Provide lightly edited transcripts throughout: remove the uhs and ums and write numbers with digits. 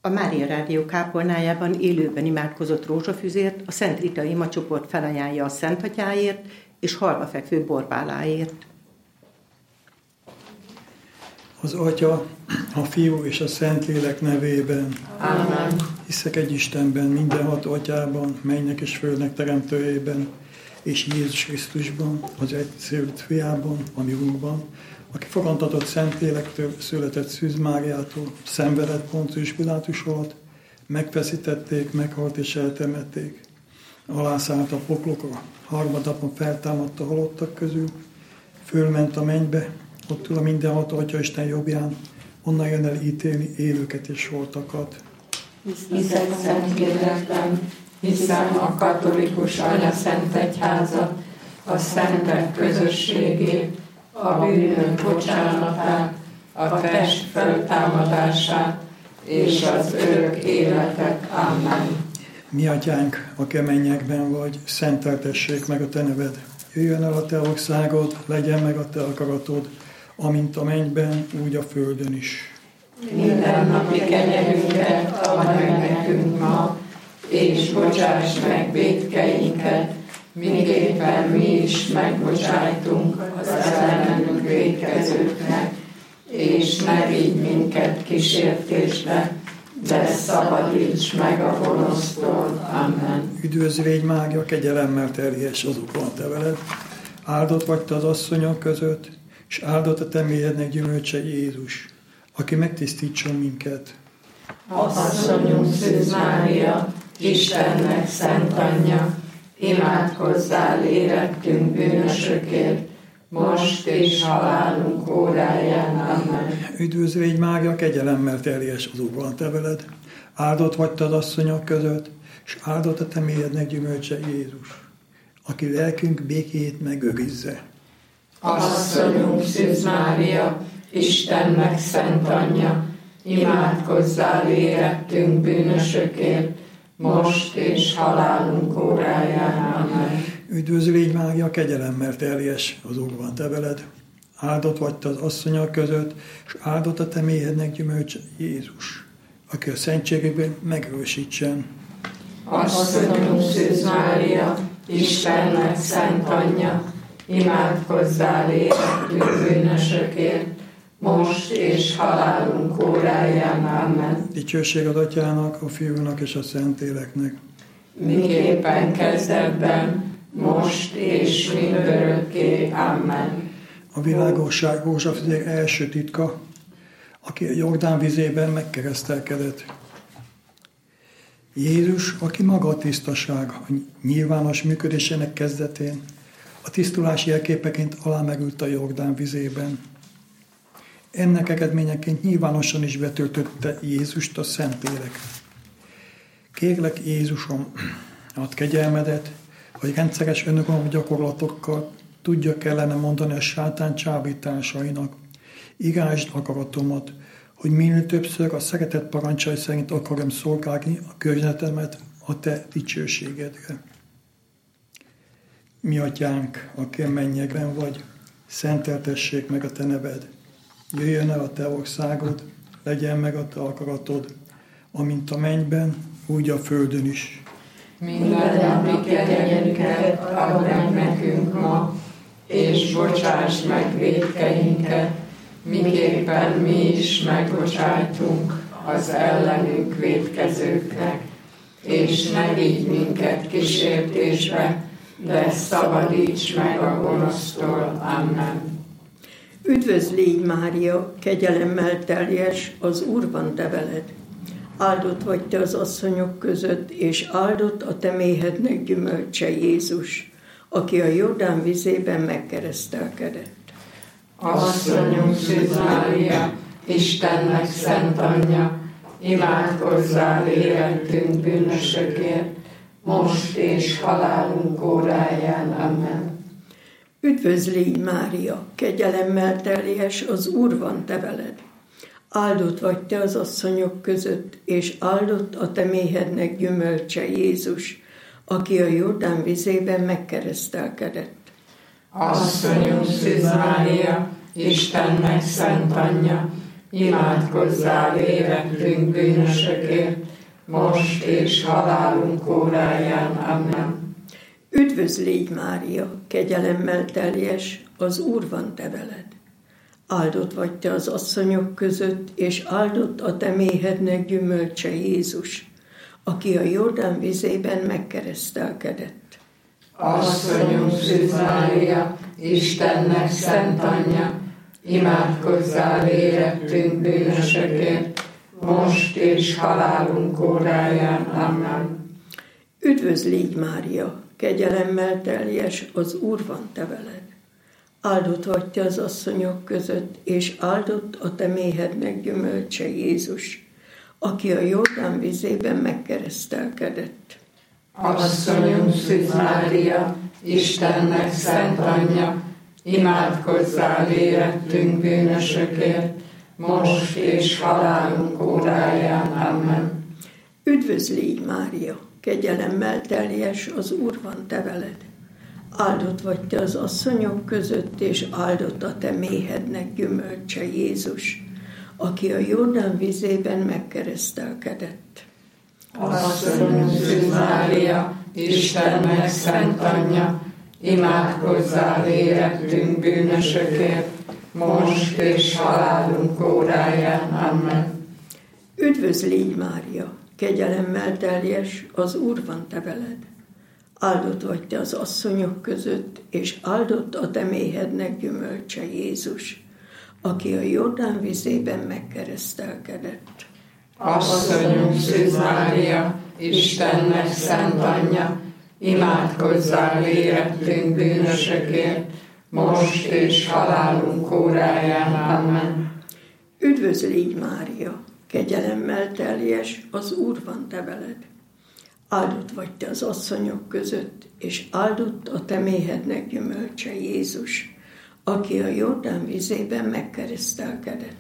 A Mária Rádió kápolnájában élőben imádkozott rózsafüzért a Szent Rita imacsoport felajánlja a Szent Atyáért és halva fekvő Borbáláért. Az Atya, a Fiú és a Szentlélek nevében. Amen. Hiszek egy Istenben, mindenható Atyában, mennynek és földnek teremtőjében, és Jézus Krisztusban, az egyszülött Fiában, a mi Úrban, aki fogantatott Szentlélektől, született Szűz Máriától, szenvedett Poncius Pilátus alatt, megfeszítették, meghalt és eltemették. Alászállt a poklokra, harmadnapon feltámadt a halottak közül, fölment a mennybe, ott ül a mindenható Atya Isten jobbján, onnan jön el ítélni élőket és holtakat. Hiszek Szentlélekben, hiszem a katolikus Anyaszent Egyházat, a szentek közösségét, a bűnök bocsánatát, a test feltámadását és az örök életet. Amen. Mi Atyánk, aki a mennyekben vagy, szenteltessék meg a Te neved. Jöjjön el a Te országod, legyen meg a Te akaratod, amint a mennyben, úgy a földön is. Minden napi kenyerünket add meg nekünk ma, és bocsáss meg vétkeinket, miképpen mi is megbocsájtunk az ellenünk vétkezőknek, és ne vigy minket kísértésbe, de szabadíts meg a gonosztól. Amen. Üdvözl légy Mária, kegyelemmel teljes, az Úr van te veled. Áldott vagy te az asszonyok között, és áldott a te méhednek gyümölcse Jézus, aki megtisztítson minket. Asszonyunk Szűz Mária, Istennek szent anyja, imádkozzál érettünk bűnösökért, most és halálunk óráján. Amen. Üdvözl légy Mária, kegyelemmel teljes, az Úr van te veled. Áldott vagy te az asszonyok között, és áldott a te méhednek gyümölcse Jézus, aki lelkünk békéjét megőrizze. Asszonyunk Szűz Mária, Istennek szent anyja, imádkozzál érettünk bűnösökért, most és halálunk óráján. Amen. Üdvözl légy Mária, kegyelemmel teljes, az Úr van te veled. Áldott vagy te az asszonyok között, és áldott a te méhednek gyümölcse Jézus, aki a szentségében megerősítsen. Asszonyunk Szűz Mária, Istennek szent anyja, imádkozzál érettünk bűnösökért, most és halálunk óráján. Amen. Dicsőség az Atyának, a Fiúnak és a Szentléleknek. Miképpen kezdetben, most és mindörökké. Amen. A világosság rózsafüzér első titka, aki a Jordán vizében megkeresztelkedett. Jézus, aki maga a tisztaság, a nyilvános működésének kezdetén, a tisztulás jelképeként alámerült a Jordán vizében. Ennek eredményeként nyilvánosan is betöltötte Jézust a Szentlélek. Kérlek Jézusom, add kegyelmedet, hogy rendszeres önuralmi gyakorlatokkal tudja kellene mondani a sátán csábításainak. Irányítsd akaratomat, hogy minél többször a szeretet parancsai szerint akarom szolgálni a környezetemet a te dicsőségedre. Mi Atyánk, aki a mennyekben vagy, szenteltessék meg a te neved. Jöjjön el a te országod, legyen meg a te akaratod, amint a mennyben, úgy a földön is. Minden napi kenyerünket add meg nekünk ma, és bocsáss meg vétkeinket, miképpen mi is megbocsájtunk az ellenünk vétkezőknek, és ne vigy minket kísértésbe, de szabadíts meg a gonosztól. Amen. Üdvözl légy Mária, kegyelemmel teljes, az Úr van te veled. Áldott vagy te az asszonyok között, és áldott a te méhednek gyümölcse Jézus, aki a Jordán vizében megkeresztelkedett. Asszonyunk Szűz Mária, Istennek szent anyja, imádkozzál érettünk bűnösökért, most és halálunk óráján. Amen. Üdvözl légy Mária, kegyelemmel teljes, az Úr van te veled. Áldott vagy te az asszonyok között, és áldott a te méhednek gyümölcse Jézus, aki a Jordán vizében megkeresztelkedett. Asszonyunk Szűz Mária, Istennek szent anyja, imádkozzál érettünk bűnösökért, most és halálunk óráján. Amen. Üdvözl légy, Mária, kegyelemmel teljes, az Úr van te veled. Áldott vagy te az asszonyok között, és áldott a te méhednek gyümölcse Jézus, aki a Jordán vizében megkeresztelkedett. Asszonyunk Szűz Mária, Istennek szent anyja, imádkozzál érettünk bűnösökért, most és halálunk óráján. Amen. Üdvözl légy, Mária, kegyelemmel teljes, az Úr van te veled. Áldott vagy te az asszonyok között, és áldott a te méhednek gyümölcse Jézus, aki a Jordán vizében megkeresztelkedett. Asszonyunk Szűz Mária, Istennek szent anyja, imádkozzál érettünk bűnösökért, most és halálunk óráján. Amen. Üdvözl légy, Mária, kegyelemmel teljes, az Úr van te veled. Áldott vagy te az asszonyok között, és áldott a te méhednek gyümölcse Jézus, aki a Jordán vizében megkeresztelkedett. Asszonyunk Szűz Mária, Istennek szent anyja, imádkozzál érettünk bűnösökért, most és halálunk óráján. Amen. Üdvözl légy, Mária, kegyelemmel teljes, az Úr van te veled. Áldott vagy te az asszonyok között, és áldott a te méhednek gyümölcse Jézus, aki a Jordán vizében megkeresztelkedett. Asszonyunk Szűz Mária, Istennek szent anyja, imádkozzál érettünk bűnösökért, most és halálunk óráján. Amen. Üdvözl légy, Mária, kegyelemmel teljes, az Úr van te veled. Áldott vagy te az asszonyok között, és áldott a te méhednek gyümölcse Jézus, aki a Jordán vizében megkeresztelkedett.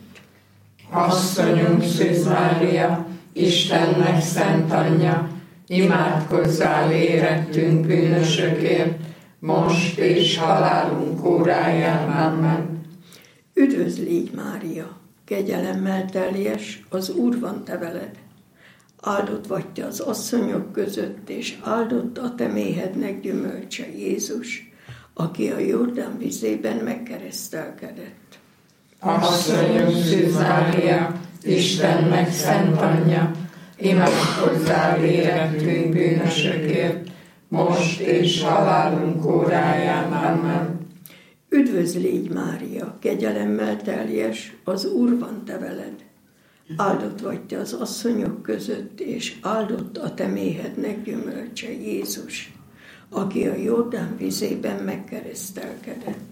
Asszonyunk Szűz Mária, Istennek szent anyja, imádkozzál érettünk bűnösökért, most és halálunk óráján. Amen. Üdvözl légy, Mária, kegyelemmel teljes, az Úr van te veled. Áldott vagy te az asszonyok között, és áldott a te méhednek gyümölcse Jézus, aki a Jordán vizében megkeresztelkedett. Asszonyunk Szűz Mária, Istennek szent anyja, imádkozzál érettünk bűnösökért, most és halálunk óráján. Amen. Üdvözl légy, Mária, kegyelemmel teljes, az Úr van te veled. Áldott vagy te az asszonyok között, és áldott a te méhednek gyümölcse Jézus, aki a Jordán vizében megkeresztelkedett.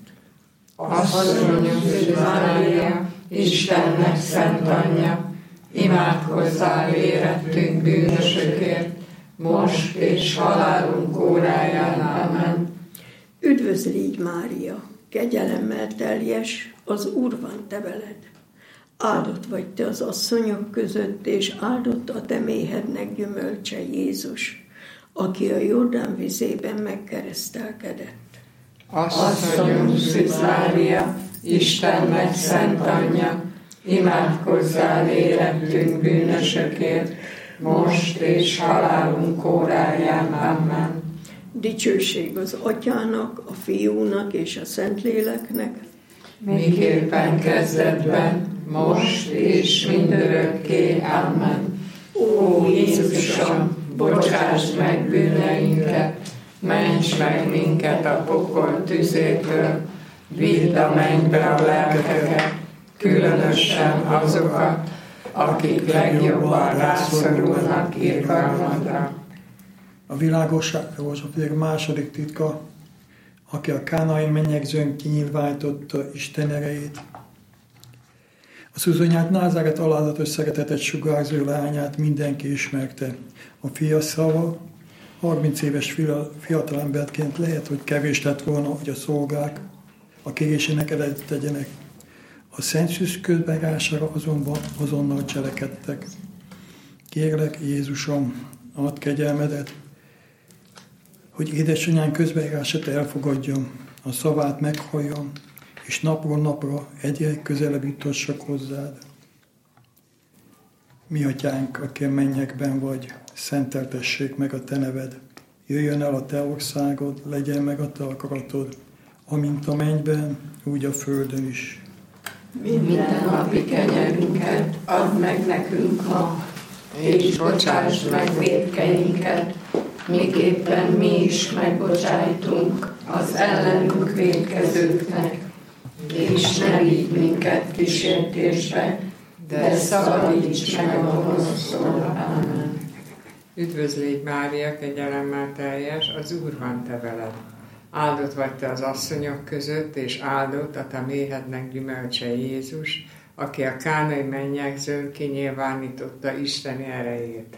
Asszonyunk Szűz Mária, Istennek szent anyja, imádkozzál érettünk bűnösökért, most és halálunk óráján. Amen. Üdvözl légy, Mária, kegyelemmel teljes, az Úr van te veled. Áldott vagy te az asszonyok között, és áldott a te méhednek gyümölcse Jézus, aki a Jordán vizében megkeresztelkedett. Asszonyunk Szűz Mária, Istennek szent anyja, imádkozzál érettünk bűnösökért, most és halálunk óráján. Amen. Dicsőség az Atyának, a Fiúnak és a Szentléleknek, miképpen kezdetben, most és mindörökké. Amen. Ó Jézusom, bocsásd meg bűneinket, ments meg minket a pokol tüzétől, vidd a mennybe a lelkeket, különösen azokat, akik legjobban rászorulnak irgalmadra. A világosság filozófiák második titka, aki a kánai mennyegzőn kinyilvánította Isten erejét. A szűzanyát Názáret alázatos szeretetet sugárzó lányát mindenki ismerte. A fia szava 30 éves fiatalemberként lehet, hogy kevés lett volna, hogy a szolgák a kérésének eleget tegyenek. A Szent Szűz közbejárására azonban azonnal cselekedtek. Kérlek, Jézusom, add kegyelmedet, hogy édesanyám közbeírását elfogadjam, a szavát meghalljam, és napról napra egyre közelebb jutassak hozzád. Mi atyánk, aki a mennyekben vagy, szenteltessék meg a te neved. Jöjjön el a te országod, legyen meg a te akaratod, amint a mennyben, úgy a földön is. Minden napi kenyerünket add meg nekünk ma, és bocsásd meg vétkeinket, miképpen mi is megbocsájtunk az ellenünk vétkezőknek, és ne vigy minket kísértésbe, de szabadíts meg a gonosztól. Amen. Üdvözlégy Mária, kegyelemmel teljes, az Úr van te veled. Áldott vagy te az asszonyok között, és áldott a te méhednek gyümölcse Jézus, aki a kánai mennyegzőn kinyilvánította Isteni erejét.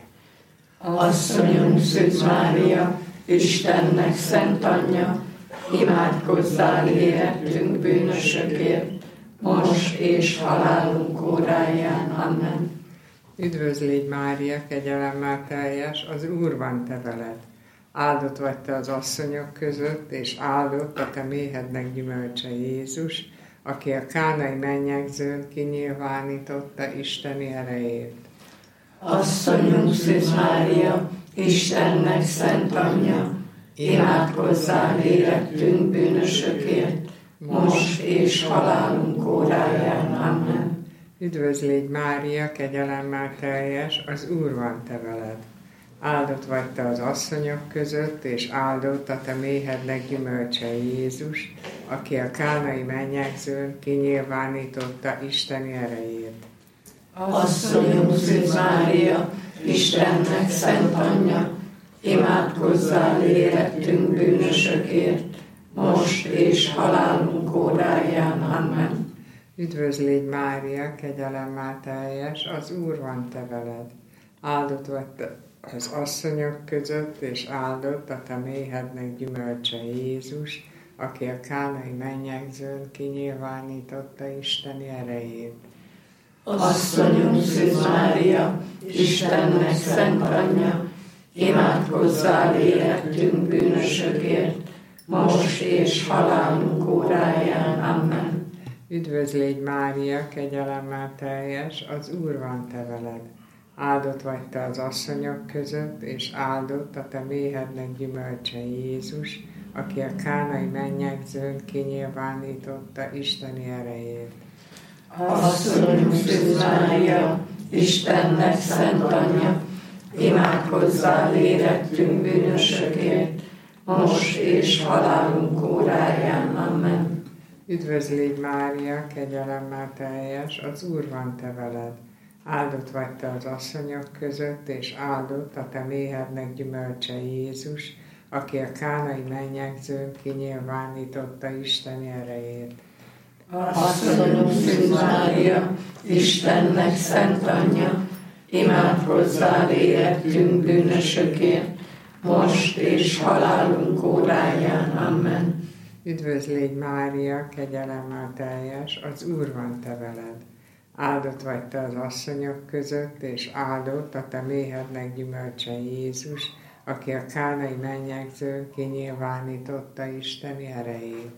Asszonyunk Szűz Mária, Istennek szent anyja, imádkozzál érettünk bűnösökért, most és halálunk óráján. Amen. Üdvözlégy Mária, kegyelemmel teljes, az Úr van te veled. Áldott vagy te az asszonyok között, és áldott a te méhednek gyümölcse Jézus, aki a kánai mennyegzőn kinyilvánította Isteni erejét. Asszonyunk Szűz Mária, Istennek szent anyja, imádkozzál érettünk bűnösökért, most és halálunk óráján. Amen. Üdvözlégy Mária, kegyelemmel teljes, az Úr van te veled. Áldott vagy te az asszonyok között, és áldott a te méhednek gyümölcse Jézus, aki a kánai mennyegzőn kinyilvánította Isteni erejét. Asszonyunk Szűz Mária, Istennek szent anyja, imádkozzál érettünk bűnösökért, most és halálunk óráján. Amen. Üdvözlégy Mária, kegyelemmel teljes, az Úr van te veled. Áldott vagy te az asszonyok között, és áldott a te méhednek gyümölcse Jézus, aki a kánai mennyegzőn kinyilvánította Isteni erejét. Asszonyunk Szűz Mária, Istennek szent anyja, imádkozzál érettünk bűnösökért, most és halálunk óráján. Amen. Üdvözlégy Mária, kegyelemmel teljes, az Úr van te veled. Áldott vagy te az asszonyok között, és áldott a te méhednek gyümölcse Jézus, aki a kánai mennyegzőn kinyilvánította Isteni erejét. Asszonyunk Szűz Mária, Istennek szent anyja, imádkozzál érettünk bűnösökért, most és halálunk óráján. Amen. Üdvözlégy Mária, kegyelemmel teljes, az Úr van te veled. Áldott vagy te az asszonyok között, és áldott a te méhednek gyümölcse Jézus, aki a kánai mennyegzőn kinyilvánította Isteni erejét. Asszonyunk Szűz Mária, Istennek szent anyja, imádkozzál érettünk bűnösökért, most és halálunk óráján. Amen. Üdvözlégy Mária, kegyelemmel teljes, az Úr van te veled. Áldott vagy te az asszonyok között, és áldott a te méhednek gyümölcse Jézus, aki a kánai mennyegzőn kinyilvánította Isteni erejét.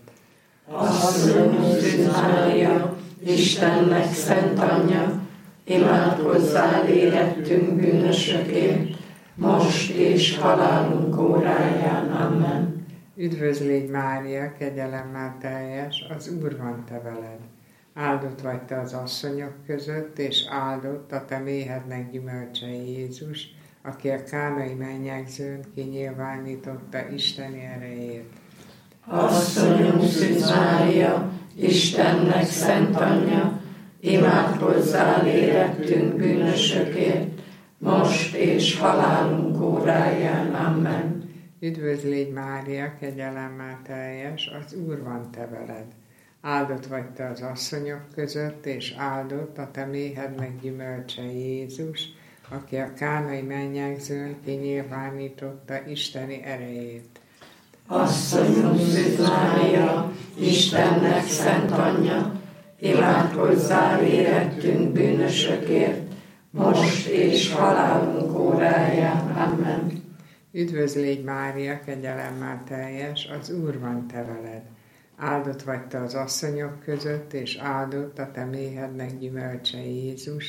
Asszonyunk Szűz Mária, Istennek szent anyja, imádkozzál érettünk bűnösökért, most és halálunk óráján. Amen. Üdvözlégy Mária, kegyelemmel teljes, az Úr van te veled. Áldott vagy te az asszonyok között, és áldott a te méhednek gyümölcse Jézus, aki a kánai mennyegzőn kinyilvánította Isteni erejét. Asszonyunk Szűz Mária, Istennek szent anyja, imádkozzál érettünk bűnösökért, most és halálunk óráján. Amen. Üdvözlégy Mária, kegyelemmel teljes, az Úr van te veled. Áldott vagy te az asszonyok között, és áldott a te méhednek gyümölcse Jézus, aki a kánai mennyegzőn kinyilvánította Isteni erejét. Asszonyunk Szűz Mária, Istennek szent anyja, imádkozzál érettünk bűnösökért, most és halálunk óráján. Amen. Üdvözlégy Mária, kegyelemmel teljes, az Úr van te veled. Áldott vagy te az asszonyok között, és áldott a te méhednek gyümölcse Jézus,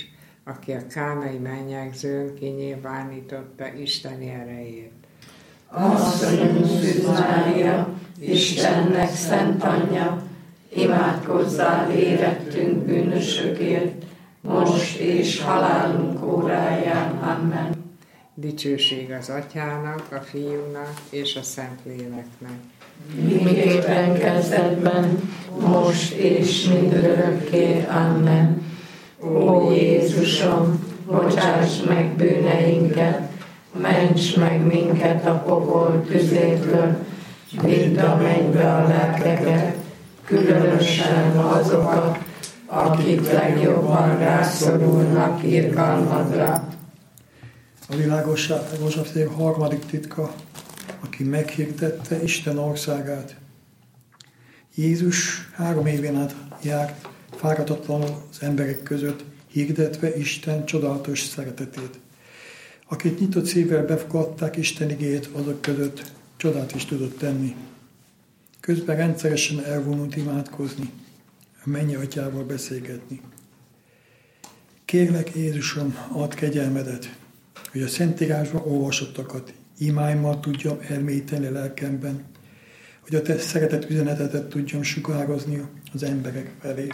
aki a kánai mennyegzőn kinyilvánította Isteni erejét. Asszonyunk Szűz Mária, Istennek szent anyja, imádkozzál érettünk bűnösökért, most és halálunk óráján. Amen. Dicsőség az Atyának, a Fiúnak és a Szentléleknek. Miképpen kezdetben, most és mindörökké. Amen. Ó Jézusom, bocsáss meg bűneinket, ments meg minket a pokol tüzétől, vidd a mennybe a lelkeket, különösen azokat, akik legjobban rászorulnak irgalmadra. A világosság harmadik titka, aki meghirdette Isten országát. Jézus 3 évén át járt fáradhatatlanul az emberek között, hirdetve Isten csodálatos szeretetét. Akik nyitott szívvel befogadták Isten igéjét, azok között csodát is tudott tenni. Közben rendszeresen elvonult imádkozni, a mennyi atyával beszélgetni. Kérlek, Jézusom, add kegyelmedet, hogy a Szentírásban olvasottakat imáimmal tudjam elmélyíteni a lelkemben, hogy a te szeretett üzenetetet tudjam sugározni az emberek felé.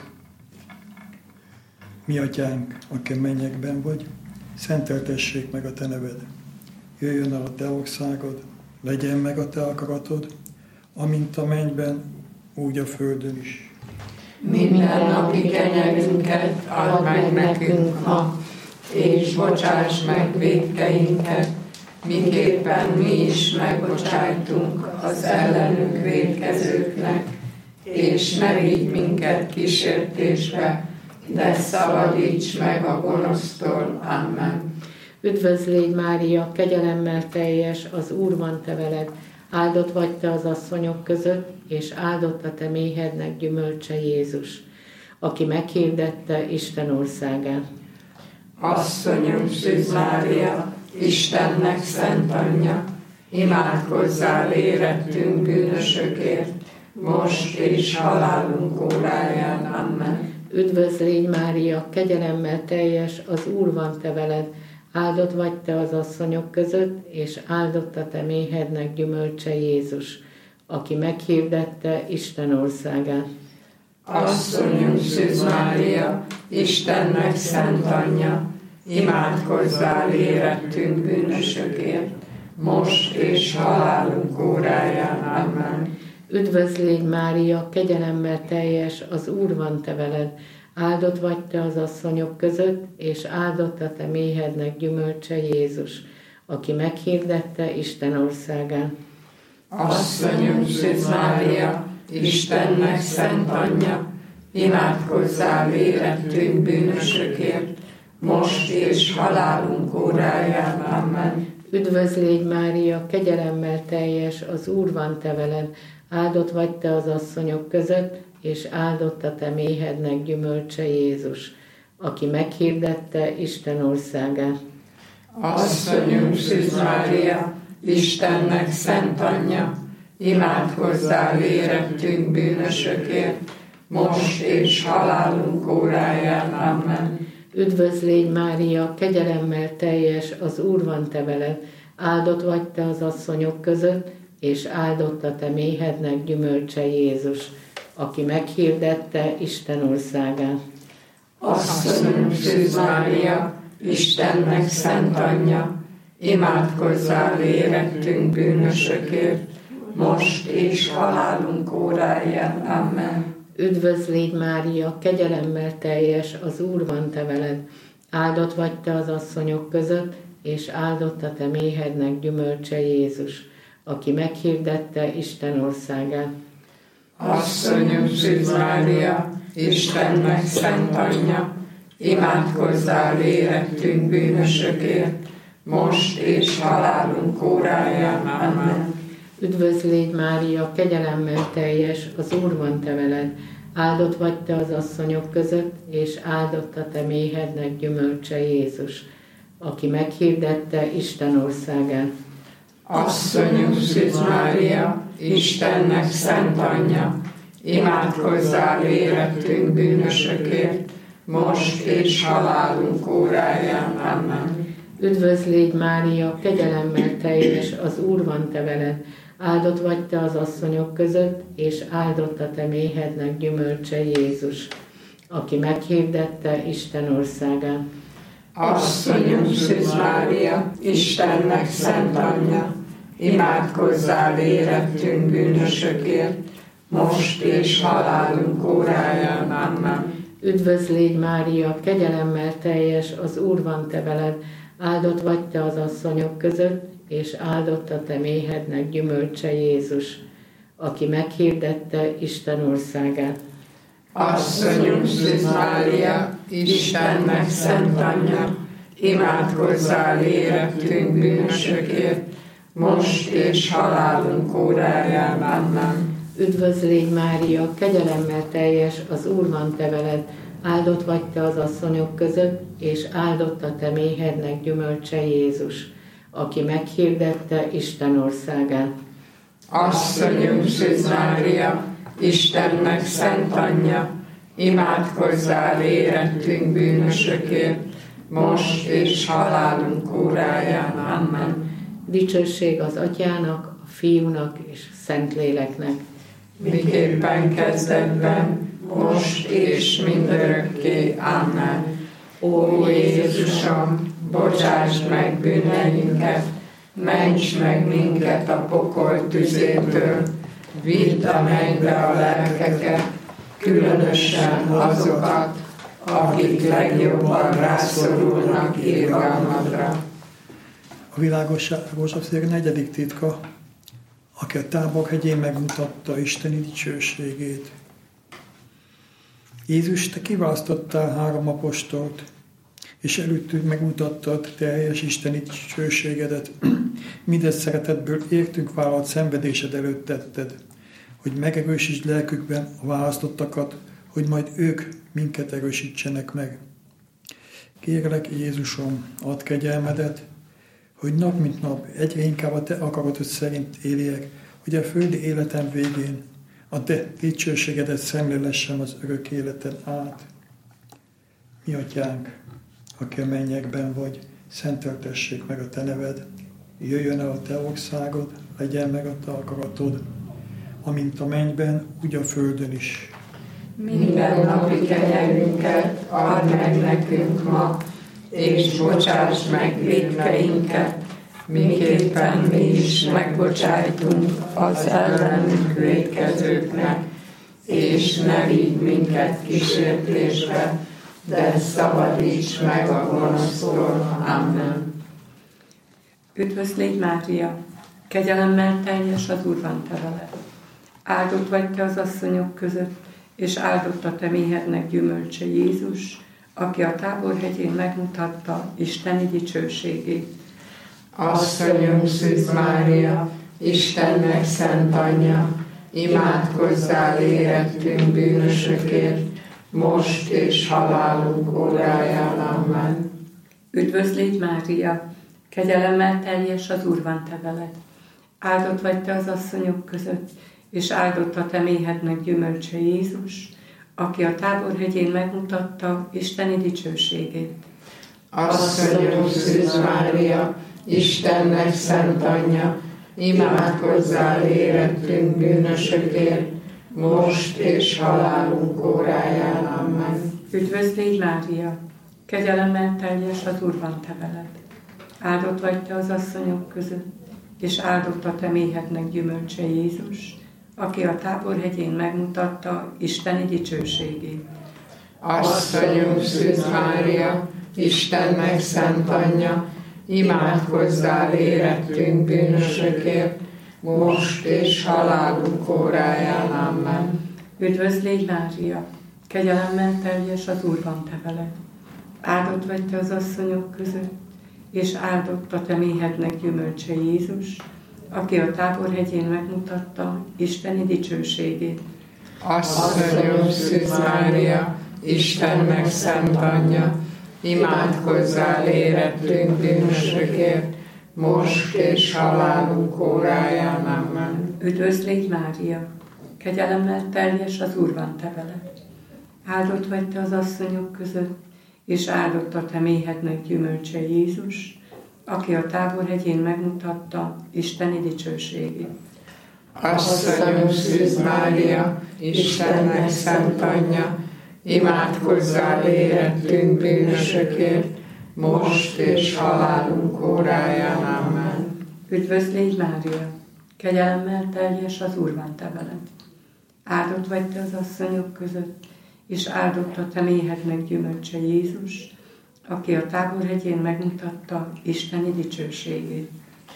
Mi atyánk, aki mennyekben vagy, szenteltessék meg a te neved. Jöjjön el a te országod, legyen meg a te akaratod, amint a mennyben, úgy a földön is. Minden napi kenyerünket add meg nekünk ma, és bocsáss meg vétkeinket, miképpen mi is megbocsájtunk az ellenünk vétkezőknek, és ne vigy minket kísértésbe, de szabadíts meg a gonosztól. Amen. Üdvözlégy Mária, kegyelemmel teljes, az Úr van te veled, áldott vagy te az asszonyok között, és áldott a te méhednek gyümölcse Jézus, aki meghirdette Isten országát. Asszonyunk Szűz Mária, Istennek szent anyja, imádkozzál érettünk bűnösökért, most és halálunk óráján. Amen. Üdvözlégy Mária, kegyelemmel teljes, az Úr van te veled, áldott vagy te az asszonyok között, és áldott a te méhednek gyümölcse Jézus, aki meghirdette Isten országát. Asszonyunk Szűz Mária, Istennek szent anyja, imádkozzál érettünk bűnösökért, most és halálunk óráján. Amen. Üdvözlégy Mária, kegyelemmel teljes, az Úr van te veled, áldott vagy te az asszonyok között, és áldott a te méhednek gyümölcse Jézus, aki meghirdette Isten országát. Asszonyunk Szűz Mária, Istennek szent anyja, imádkozzál érettünk bűnösökért, most és halálunk óráján. Amen. Üdvözlégy Mária, kegyelemmel teljes, az Úr van te veled, áldott vagy te az asszonyok között, és áldott a te méhednek gyümölcse Jézus, aki meghirdette Isten országát. Asszonyunk Szűz Mária, Istennek szent anyja, imádkozzál érettünk bűnösökért, most és halálunk óráján. Amen. Üdvözlégy Mária, kegyelemmel teljes, az Úr van te veled, áldott vagy te az asszonyok között, és áldott a te méhednek gyümölcse Jézus, aki meghirdette Isten országát. Asszonyunk Szűz Mária, Istennek szent anyja, imádkozzál érettünk bűnösökért, most és halálunk óráján. Amen. Üdvözlégy Mária, kegyelemmel teljes, az Úr van te veled, áldott vagy te az asszonyok között, és áldott a te méhednek gyümölcse Jézus, aki meghirdette Isten országát. Asszonyunk Szűz Mária, Istennek szent anyja, imádkozzál érettünk bűnösökért, most és halálunk óráján. Amen. Üdvözlégy Mária, kegyelemmel teljes, az Úr van te veled, áldott vagy te az asszonyok között, és áldott a te méhednek gyümölcse Jézus, aki meghirdette Isten országát. Asszonyunk Szűz Mária, Istennek szent anyja, imádkozzál érettünk bűnösökért, most és halálunk óráján. Amen. Üdvözl légy Mária, kegyelemmel teljes, az Úr van te veled. Áldott vagy te az asszonyok között, és áldott a te méhednek gyümölcse Jézus, aki meghirdette Isten országát. Asszonyunk Szűz Mária, Istennek szent anyja, imádkozzál érettünk bűnösökért, most és halálunk óráján. Amen. Üdvözl légy Mária, kegyelemmel teljes, az Úr van te veled. Áldott vagy te az asszonyok között, és áldott a te méhednek gyümölcse Jézus, aki meghirdette Isten országát. Asszonyunk Szűz Mária, Istennek szent anyja, imádkozzál érettünk bűnösökért, most és halálunk óráján. Amen. Üdvözl légy Mária, kegyelemmel teljes, az Úr van te veled. Áldott vagy te az asszonyok között, és áldott a te méhednek gyümölcse Jézus, aki meghirdette Isten országát. Asszonyunk Szűz Mária, Istennek szent anyja, imádkozzál érettünk bűnösökért, most és halálunk óráján. Amen. Dicsőség az Atyának, a Fiúnak és Szentléleknek. Miképpen kezdetben, most és mindörökké. Amen. Ó Jézusom, bocsáss meg bűneinket, ments meg minket a pokol tüzétől, vidd a mennybe a lelkeket, különösen azokat, akik legjobban rászorulnak irgalmadra. A világosság szék 4. titka, aki a Táborhegyén megmutatta Isteni dicsőségét. Jézus, te kiválasztottál 3 apostolt, és előttük megmutattad teljes Isteni dicsőségedet. Mindezt szeretetből értünk vállalt szenvedésed előtt tetted, hogy megerősítsd lelkükben a választottakat, hogy majd ők minket erősítsenek meg. Kérlek, Jézusom, add kegyelmedet, hogy nap mint nap egyre inkább a te akaratod szerint éljek, hogy a földi életem végén a te dicsőségedet szemlélessem az örök életen át. Mi Atyánk, aki a mennyekben vagy, szenteltessék meg a te neved, jöjjön el a te országod, legyen meg a te akaratod, amint a mennyben, úgy a földön is. Minden napi kenyerünket add meg nekünk ma, és bocsáss meg vétkeinket, miképpen mi is megbocsájtunk az ellenünk vétkezőknek, és ne vigy minket kísértésbe, de szabadíts meg a gonosztól. Amen. Üdvözl légy Mária, kegyelemmel teljes, az Úr van te veled. Áldott vagy te az asszonyok között, és áldott a te méhednek gyümölcse Jézus, aki a Táborhegyén megmutatta Isteni dicsőségét. Asszonyunk Szűz Mária, Istennek szent anyja, imádkozzál érettünk bűnösökért, most és halálunk óráján. Amen. Üdvözl légy Mária, kegyelemmel teljes, az Úr van te veled. Áldott vagy te az asszonyok között, és áldott a te méhednek gyümölcse Jézus, aki a Táborhegyén megmutatta Isteni dicsőségét. Asszonyunk Szűz Mária, Istennek szent anyja, imádkozzál érettünk bűnösökért, most és halálunk óráján. Amen. Üdvözl légy Mária, kegyelemmel teljes, az Úr van te veled. Áldott vagy te az asszonyok között, és áldott a te méhednek gyümölcse Jézus, aki a Táborhegyén megmutatta Isteni dicsőségét. Asszonyunk Szűz Mária, Istennek szent anyja, imádkozzál érettünk bűnösökért, most és halálunk óráján. Amen. Üdvözl légy Mária, kegyelemmel teljes, az Úr van te veled. Áldott vagy te az asszonyok között, és áldott a te méhednek gyümölcse Jézus, aki a Táborhegyén megmutatta Isteni dicsőségét. Asszonyunk Szűz Mária, Istennek szent anyja, imádkozzál érettünk bűnösökért, most és halálunk óráján. Amen. Üdvözl légy Mária, kegyelemmel teljes, az Úr van te veled. Áldott vagy te az asszonyok között, és áldott a te méhednek gyümölcse Jézus, aki a Táborhegyén megmutatta Isteni dicsőségét. Asszonyom Szűz Mária, Istennek szent anyja, imádkozzál érettünk bűnösökért, most és halálunk óráján. Amen. Üdvözl légy Mária, kegyelemmel teljes, az Úr van te veled. Áldott vagy te az asszonyok között, és áldott a te méhednek gyümölcse Jézus, aki a Táborhegyén megmutatta Isteni dicsőségét.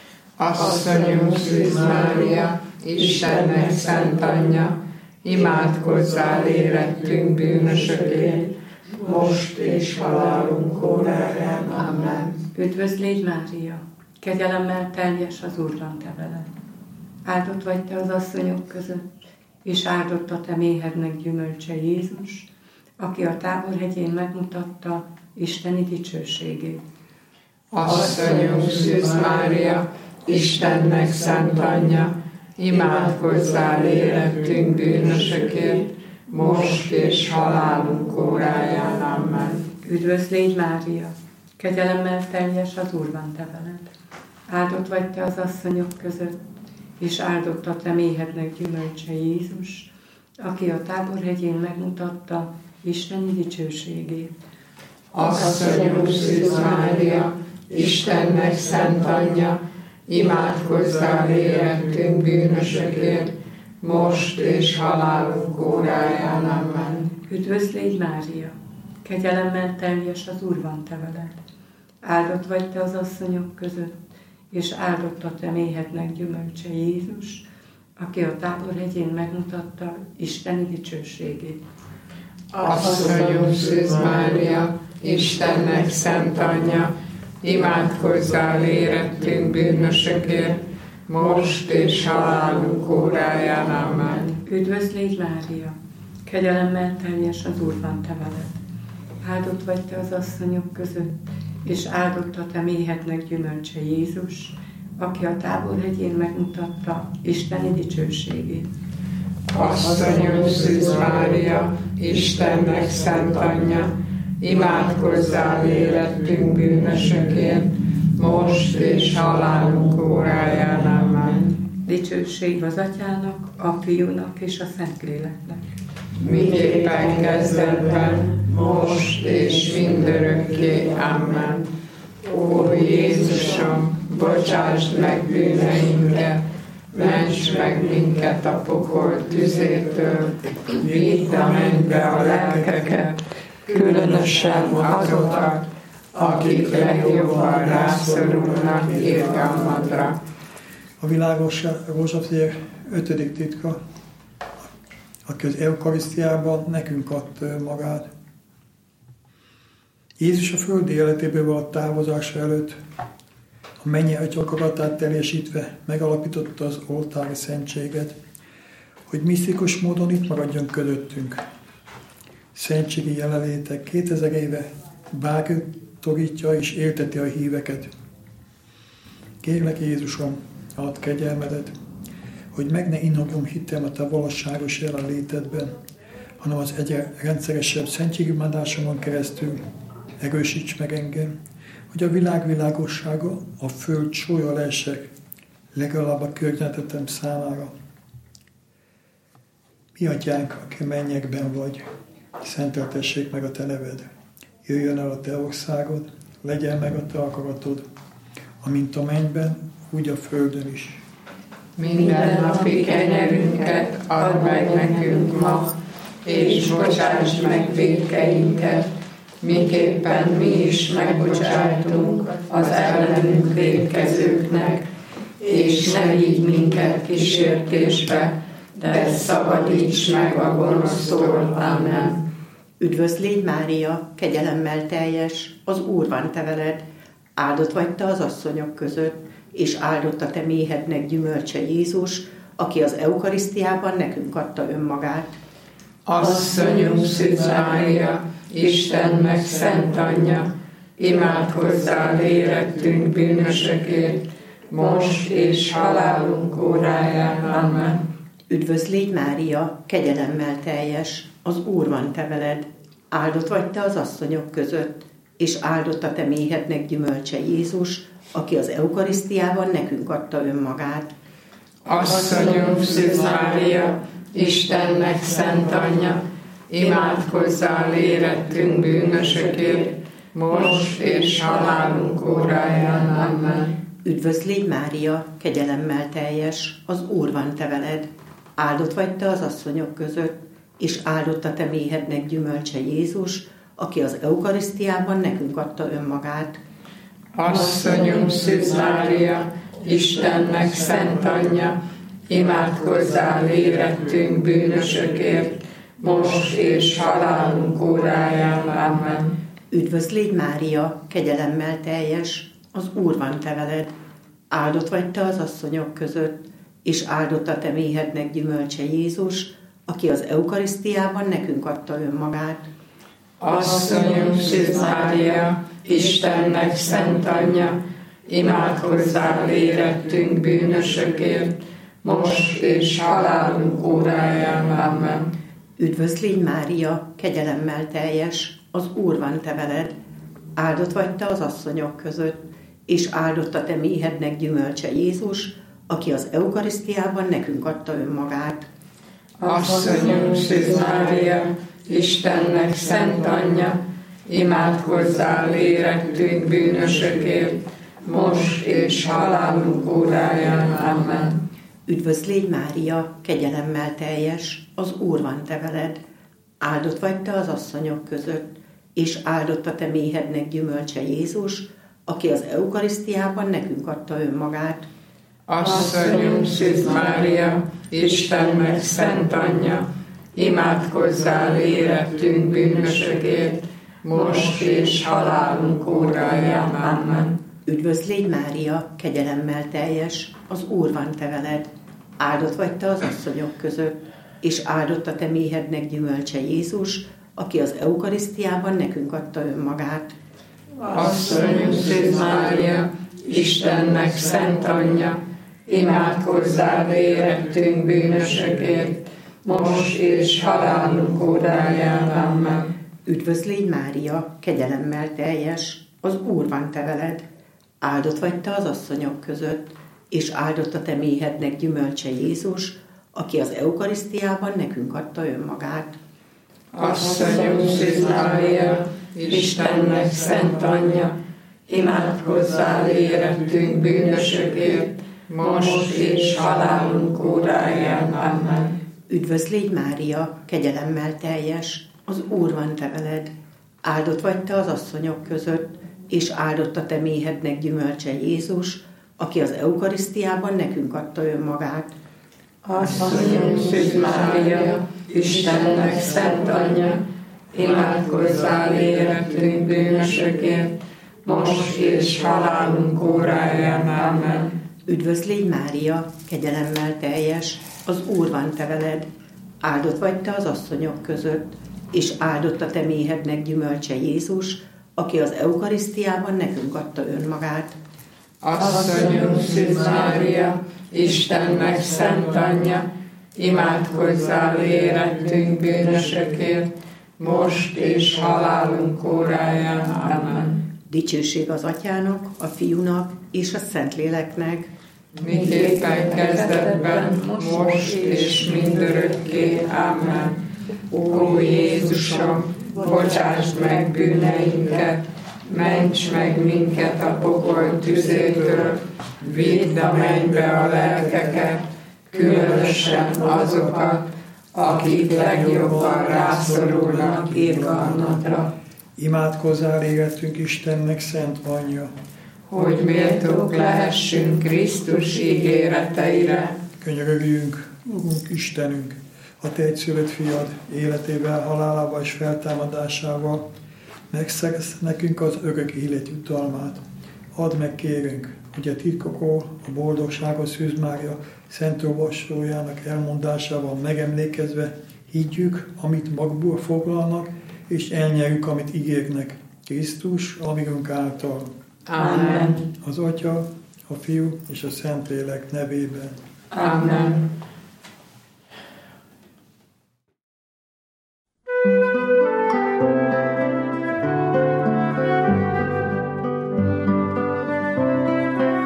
Asszonyom Szűz Mária, Istennek szent anyja, imádkozzál érettünk bűnösökért, most és halálunk óráján. Amen. Üdvözl légy Mária, kegyelemmel teljes, az Úr van te veled. Áldott vagy te az asszonyok között, és áldott a te méhednek gyümölcse Jézus, aki a Táborhegyén megmutatta Isteni dicsőségét. Asszonyom Szűz Mária, Istennek szent anyja, imádkozzál érettünk bűnösökért, most és halálunk óráján. Amen. Üdvözl légy Mária, kegyelemmel teljes, az Úr van te veled. Áldott vagy te az asszonyok között, és áldott a te méhednek gyümölcse Jézus, aki a Táborhegyén megmutatta Isteni dicsőségét. Asszonyom Szűz Mária, Istennek szent anyja, imádkozzál érettünk bűnösökért, most és halálunk óráján. Amen. Üdvözl légy Mária, kegyelemmel teljes, az Úr van te veled. Áldott vagy te az asszonyok között, és áldott a te méhednek gyümölcse Jézus, aki a Táborhegyén megmutatta Isteni dicsőségét. Asszonyom Szűz Mária, Istennek szent anyja, imádkozzál érettünk bűnösökért, most és halálunk óráján. Amen. Üdvözl légy Mária, kegyelemmel teljes, az Úr van te veled. Áldott vagy te az asszonyok között, és áldott a te méhednek gyümölcse Jézus, aki a Táborhegyén megmutatta Isteni dicsőségét. Asszonyom Szűz Mária, Istennek szent anyja, imádkozzál érettünk bűnösökért, most és halálunk óráján. Amen. Dicsőség az Atyának, a Fiúnak és a Szentléleknek. Miképpen kezdetben, most és mindörökké. Amen. Ó Jézusom, bocsásd meg bűneinket, ments meg minket a pokol tüzétől, vidd a mennybe a lelkeket, különösen azokat, akik legjobban rászorulnak irgalmadra. A világos rózsatér 5. titka, aki az eukarisztiában nekünk adta magát. Jézus a földi életéből való távozása előtt a mennyi Atya akaratát teljesítve megalapította az oltári szentséget, hogy misztikus módon itt maradjon közöttünk. Szentségi jelenléte 2000 éve bátorítja és élteti a híveket. Kérlek Jézusom, add kegyelmedet, hogy meg ne innogjon hittem a te valóságos jelenlétedben, hanem az egyre rendszeresebb szentségimádásomon keresztül erősíts meg engem, hogy a világ világossága, a föld sója leesek, legalább a környezetem számára. Mi Atyánk, aki mennyekben vagy, szenteltessék meg a te neved. Jöjjön el a te országod, legyen meg a te akaratod, amint a mennyben, úgy a földön is. Minden napi kenyerünket add meg nekünk ma, és bocsásd meg vétkeinket, miképpen mi is megbocsájtunk az ellenünk vétkezőknek, és ne vigy minket kísértésbe, de szabadíts meg a gonosztól. Amen. Üdvözl légy Mária, kegyelemmel teljes, az Úr van te veled. Áldott vagy te az asszonyok között, és áldott a te méhednek gyümölcse Jézus, aki az eukarisztiában nekünk adta önmagát. Asszonyunk Szűz Mária, Istennek szent anyja, imádkozzál érettünk bűnösökért, most és halálunk óráján. Amen. Üdvözl légy Mária, kegyelemmel teljes, az Úr van te veled, áldott vagy te az asszonyok között, és áldott a te méhednek gyümölcse Jézus, aki az eukarisztiában nekünk adta önmagát. Asszonyom, Szűz Mária, Istennek szent anyja, imádkozzál érettünk bűnösökért, most és halálunk óráján. Amen. Üdvözl légy Mária, kegyelemmel teljes, az Úr van te veled, áldott vagy te az asszonyok között, és áldott a te méhednek gyümölcse Jézus, aki az eukarisztiában nekünk adta önmagát. Asszonyom, Szűz Mária, Istennek szent anyja, imádkozzál érettünk bűnösökért, most és halálunk óráján. Amen. Üdvözl légy Mária, kegyelemmel teljes, az Úr van te veled, áldott vagy te az asszonyok között, és áldott a te méhednek gyümölcse Jézus, aki az eukarisztiában nekünk adta önmagát. Asszonyom, Szűz Mária, Istennek szent anyja, imádkozzál érettünk bűnösökért, most és halálunk óráján. Amen. Üdvözl légy Mária, kegyelemmel teljes, az Úr van te veled, áldott vagy te az asszonyok között, és áldott a te méhednek gyümölcse Jézus, aki az eukarisztiában nekünk adta önmagát. Asszonyom, Szűz Mária, Istennek szent anyja, imádkozzál érettünk bűnösökért, most és halálunk óráján. Amen. Üdvözl légy Mária, kegyelemmel teljes, az Úr van te veled, áldott vagy te az asszonyok között, és áldott a te méhednek gyümölcse Jézus, aki az eukarisztiában nekünk adta önmagát. Asszonyom, Szűz Mária, Istennek szent anyja, imádkozzál érettünk bűnösökért, most és halálunk óráján. Amen. Üdvözl légy Mária, kegyelemmel teljes, az Úr van te veled, áldott vagy te az asszonyok között, és áldott a te méhednek gyümölcse Jézus, aki az eukarisztiában nekünk adta önmagát. Asszonyom, Szűz Mária, Istennek szent anyja, imádkozzál érettünk bűnösökért, most és halálunk óráján. Amen. Üdvözl légy Mária, kegyelemmel teljes, az Úr van te veled, áldott vagy te az asszonyok között, és áldott a te méhednek gyümölcse Jézus, aki az eukarisztiában nekünk adta önmagát. Asszonyom, Szűz Mária, Istennek szent anyja, imádkozzál érettünk bűnösökért, most és halálunk óráján. Amen. Üdvözl légy Mária, kegyelemmel teljes, az Úr van te veled, áldott vagy te az asszonyok között, és áldott a te méhednek gyümölcse Jézus, aki az eukarisztiában nekünk adta önmagát. Asszonyom, Szűz Mária, Istennek szent anyja, imádkozzál érettünk bűnösökért, most és halálunk óráján. Amen. Üdvözl légy Mária, kegyelemmel teljes, az Úr van te veled, áldott vagy te az asszonyok között, és áldott a te méhednek gyümölcse Jézus, aki az eukarisztiában nekünk adta önmagát. Asszonyom, Szűz Mária, Istennek szent anyja, imádkozzál érettünk bűnösökért, most és halálunk óráján. Amen. Dicsőség az Atyának, a Fiúnak és a Szentléleknek, miképpen kezdetben, most és mindörökké. Amen. Ó Jézusom, bocsásd meg bűneinket, ments meg minket a pokol tüzétől, vidd a mennybe a lelkeket, különösen azokat, akik legjobban rászorulnak irgalmatra. Imádkozzál érettünk Istennek szent anyja, hogy méltók lehessünk Krisztus ígéreteire. Könyörögjünk, Urunk Istenünk, a te egyszülött fiad életével, halálával és feltámadásával megszerez nekünk az örök élet jutalmát. Add meg, kérünk, hogy a titkokról a boldogságos Szűz Mária szent olvasójának elmondásával megemlékezve higgyük, amit magukból foglalnak, és elnyerjük, amit ígérnek. Krisztus, amígunk által. Amen. Az Atya, a Fiú és a Szentlélek nevében. Amen.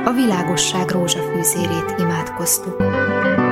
a világosság rózsafűzérét imádkoztuk.